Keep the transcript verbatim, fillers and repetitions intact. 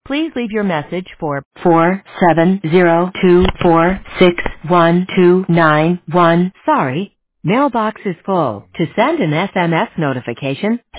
Please leave your message for four seven zero two four six one two nine one. Sorry, mailbox is full. To send an S M S notification,